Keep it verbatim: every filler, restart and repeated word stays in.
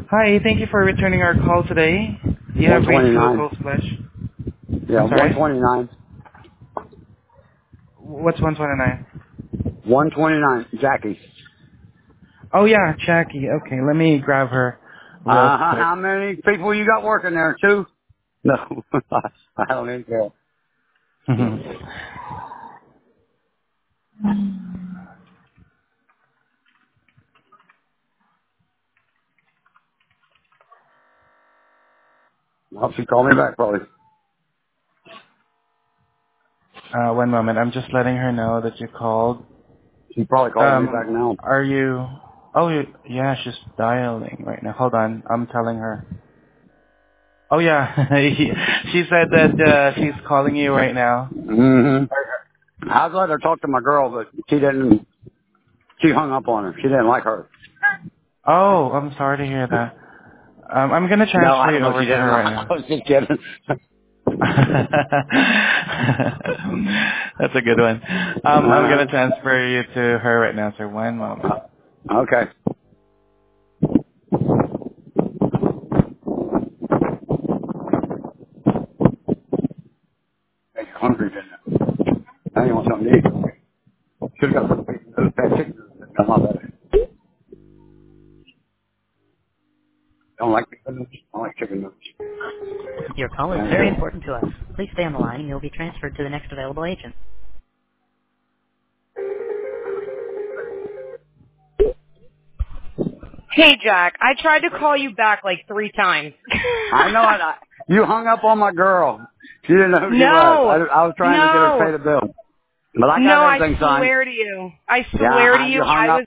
Hi, thank you for returning our call today. You have reached one twenty-nine. Local Splash. Yeah, I'm sorry? one twenty-nine. What's one twenty-nine? one twenty-nine. Jackie. Oh yeah, Jackie. Okay, let me grab her real Uh, quick. how many people you got working there? Two? No. I don't even care. Well, she called me back probably. uh, one moment. I'm just letting her know that you called. She probably calling me back Um, now. are you... Oh, you... yeah, she's dialing right now. Hold on. I'm telling her. Oh yeah, she said that uh, she's calling you right now. Mm-hmm. I was letting her talk to my girl, but she didn't, she hung up on her. She didn't like her. Oh, I'm sorry to hear that. Um, I'm gonna No, I transfer don't you know if over she to did or her right not. now. I was just kidding. That's a good one. Um, I'm gonna Uh, transfer you to her right now, sir. One moment. okay. Hey, you're hungry, didn't you? Now you want something to eat. Should have got those those fat chickens that come out of it. Don't like chicken nuggets? I like chicken nuggets. Your call is And, very uh, important to us. Please stay on the line and you'll be transferred to the next available agent. Hey, Jack. I tried to call you back like three times. I know it. I, you hung up on my girl. She didn't know who she was. no, I, I was trying to get her to no, pay the bill. But I no, got I everything signed. swear to you. I Yeah, swear to I, you, you hung I up. was